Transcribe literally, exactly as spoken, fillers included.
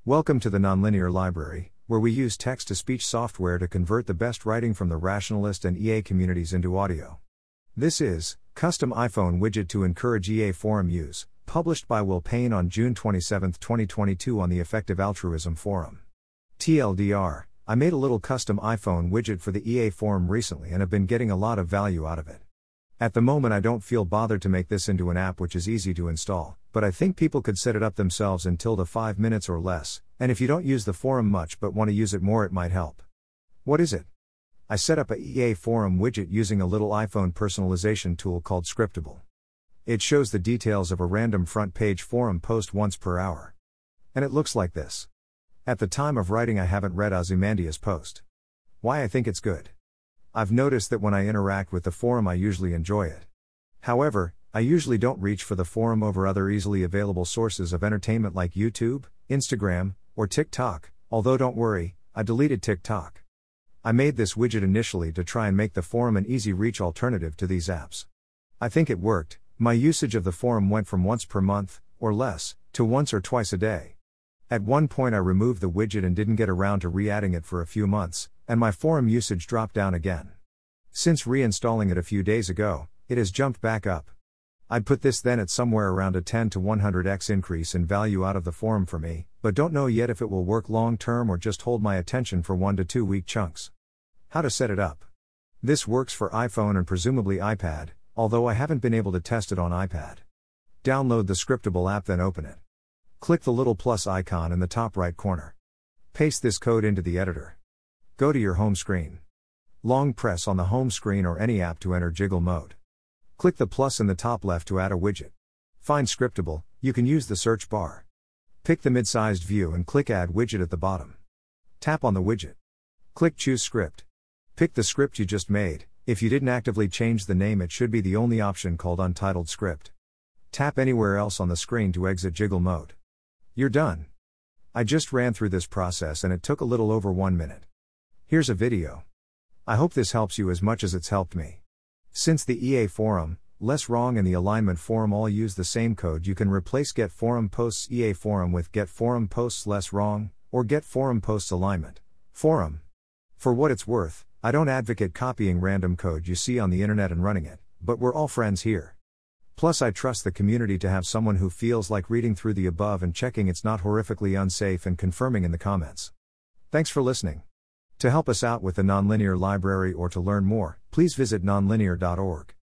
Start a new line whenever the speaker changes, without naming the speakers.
Welcome to the Nonlinear Library, where we use text-to-speech software to convert the best writing from the rationalist and E A communities into audio. This is Custom iPhone Widget to Encourage E A Forum Use, published by Will Payne on June twenty-seventh, twenty twenty-two on the Effective Altruism Forum. T L D R, I made a little custom iPhone widget for the E A forum recently and have been getting a lot of value out of it. At the moment I don't feel bothered to make this into an app which is easy to install, but I think people could set it up themselves in till to five minutes or less, and if you don't use the forum much but want to use it more it might help. What is it? I set up a E A forum widget using a little iPhone personalization tool called Scriptable. It shows the details of a random front page forum post once per hour. And it looks like this. At the time of writing I haven't read Ozymandias' post. Why I think it's good. I've noticed that when I interact with the forum I usually enjoy it. However, I usually don't reach for the forum over other easily available sources of entertainment like YouTube, Instagram, or TikTok, although don't worry, I deleted TikTok. I made this widget initially to try and make the forum an easy reach alternative to these apps. I think it worked. My usage of the forum went from once per month, or less, to once or twice a day. At one point I removed the widget and didn't get around to re-adding it for a few months, and my forum usage dropped down again. Since reinstalling it a few days ago, it has jumped back up. I'd put this then at somewhere around a ten to one hundred x increase in value out of the forum for me, but don't know yet if it will work long term or just hold my attention for one to two week chunks. How to set it up. This works for iPhone and presumably iPad, although I haven't been able to test it on iPad. Download the Scriptable app then open it. Click the little plus icon in the top right corner. Paste this code into the editor. Go to your home screen. Long press on the home screen or any app to enter jiggle mode. Click the plus in the top left to add a widget. Find Scriptable, you can use the search bar. Pick the mid-sized view and click Add Widget at the bottom. Tap on the widget. Click Choose Script. Pick the script you just made. If you didn't actively change the name it should be the only option called Untitled Script. Tap anywhere else on the screen to exit jiggle mode. You're done. I just ran through this process and it took a little over one minute. Here's a video. I hope this helps you as much as it's helped me. Since the E A forum, Less Wrong and the Alignment forum all use the same code, you can replace Get Forum Posts E A forum with Get Forum Posts Less Wrong, or Get Forum Posts Alignment forum. For what it's worth, I don't advocate copying random code you see on the internet and running it, but we're all friends here. Plus I trust the community to have someone who feels like reading through the above and checking it's not horrifically unsafe and confirming in the comments. Thanks for listening. To help us out with the Nonlinear Library or to learn more, please visit nonlinear dot org.